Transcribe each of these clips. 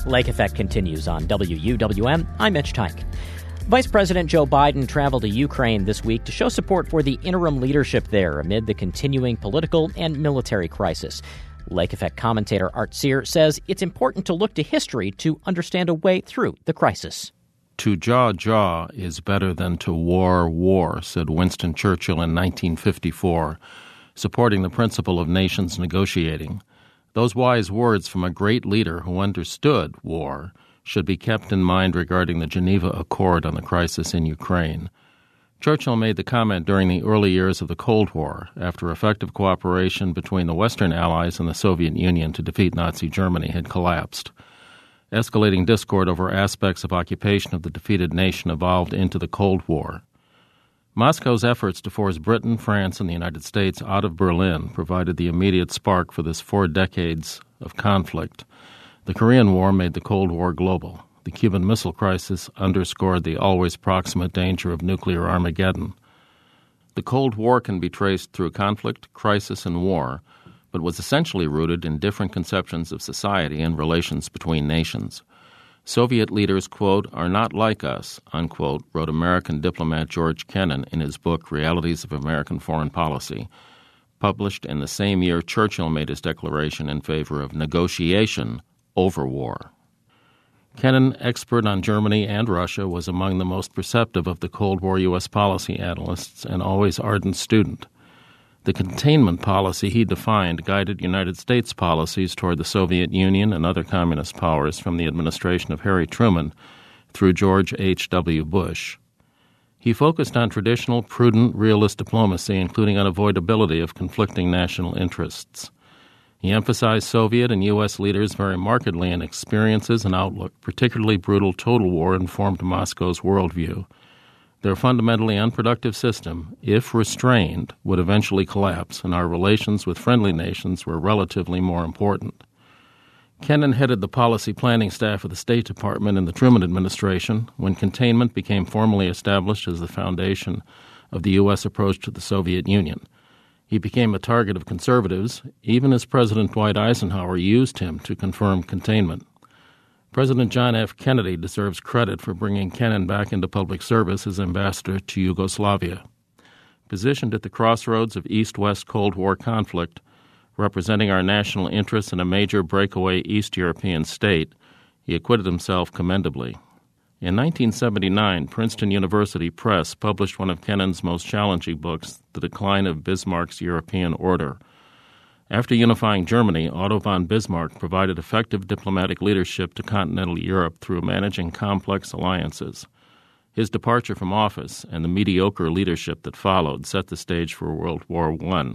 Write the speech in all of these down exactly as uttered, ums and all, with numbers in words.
Lake Effect continues on W U W M. I'm Mitch Tyke. Vice President Joe Biden traveled to Ukraine this week to show support for the interim leadership there amid the continuing political and military crisis. Lake Effect commentator Art Sear says it's important to look to history to understand a way through the crisis. To jaw jaw is better than to war war, said Winston Churchill in nineteen fifty-four, supporting the principle of nations negotiating. Those wise words from a great leader who understood war should be kept in mind regarding the Geneva Accord on the crisis in Ukraine. Churchill made the comment during the early years of the Cold War, after effective cooperation between the Western Allies and the Soviet Union to defeat Nazi Germany had collapsed. Escalating discord over aspects of occupation of the defeated nation evolved into the Cold War. Moscow's efforts to force Britain, France, and the United States out of Berlin provided the immediate spark for this four decades of conflict. The Korean War made the Cold War global. The Cuban Missile Crisis underscored the always proximate danger of nuclear Armageddon. The Cold War can be traced through conflict, crisis, and war, but was essentially rooted in different conceptions of society and relations between nations. Soviet leaders, quote, are not like us, unquote, wrote American diplomat George Kennan in his book Realities of American Foreign Policy, published in the same year Churchill made his declaration in favor of negotiation over war. Kennan, expert on Germany and Russia, was among the most perceptive of the Cold War U S policy analysts and always ardent student. The containment policy he defined guided United States policies toward the Soviet Union and other communist powers from the administration of Harry Truman through George H W. Bush. He focused on traditional, prudent, realist diplomacy, including unavoidability of conflicting national interests. He emphasized Soviet and U S leaders very markedly in experiences and outlook. Particularly brutal total war informed Moscow's worldview. Their fundamentally unproductive system, if restrained, would eventually collapse, and our relations with friendly nations were relatively more important. Kennan headed the policy planning staff of the State Department in the Truman administration when containment became formally established as the foundation of the U S approach to the Soviet Union. He became a target of conservatives, even as President Dwight Eisenhower used him to confirm containment. President John F. Kennedy deserves credit for bringing Kennan back into public service as ambassador to Yugoslavia. Positioned at the crossroads of East-West Cold War conflict, representing our national interests in a major breakaway East European state, he acquitted himself commendably. In nineteen seventy-nine, Princeton University Press published one of Kennan's most challenging books, The Decline of Bismarck's European Order. After unifying Germany, Otto von Bismarck provided effective diplomatic leadership to continental Europe through managing complex alliances. His departure from office and the mediocre leadership that followed set the stage for World War One.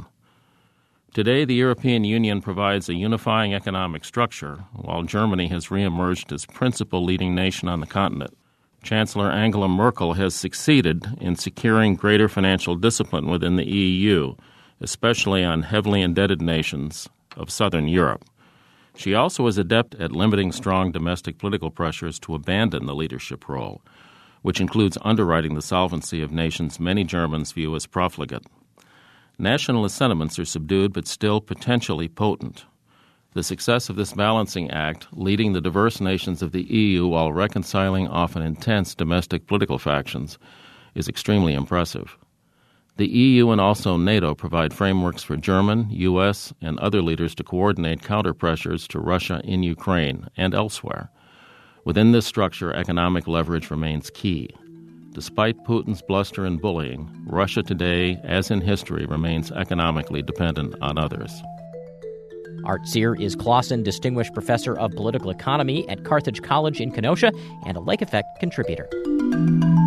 Today, the European Union provides a unifying economic structure, while Germany has reemerged as principal leading nation on the continent. Chancellor Angela Merkel has succeeded in securing greater financial discipline within the E U, especially on heavily indebted nations of southern Europe. She also is adept at limiting strong domestic political pressures to abandon the leadership role, which includes underwriting the solvency of nations many Germans view as profligate. Nationalist sentiments are subdued but still potentially potent. The success of this balancing act, leading the diverse nations of the E U while reconciling often intense domestic political factions, is extremely impressive. The E U and also NATO provide frameworks for German, U S, and other leaders to coordinate counter-pressures to Russia in Ukraine and elsewhere. Within this structure, economic leverage remains key. Despite Putin's bluster and bullying, Russia today, as in history, remains economically dependent on others. Art Sear is Clausen Distinguished Professor of Political Economy at Carthage College in Kenosha and a Lake Effect contributor.